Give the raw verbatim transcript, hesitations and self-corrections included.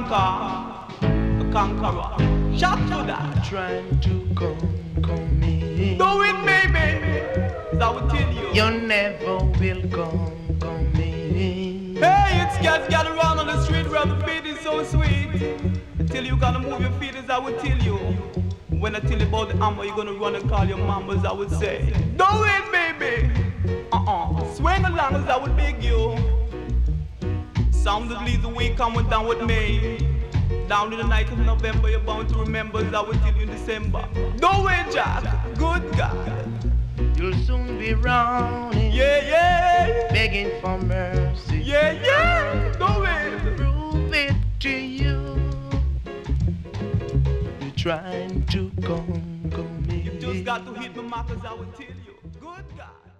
conquer, a conqueror. Shout to that. Trying to conquer me. Do it, baby. I will tell you. You never will conquer me. Hey, it's cats got around on the street where the beat is so sweet. Until you gonna move your feet, as I would tell you. When I tell you about the hammer, you're gonna run and call your mamas, I would say. Do it, baby. Uh-uh. Swing along as I would beg you. Sound that leads the way coming down with me. Down in the night of November, you're bound to remember, as I would tell you in December. Do it, Jack. Good God. You'll soon be running. Yeah, yeah. Begging for mercy. Yeah, yeah. Do it. Prove it to you. You're trying to conquer me. You just got to hit the mark, as I would tell you. Good God.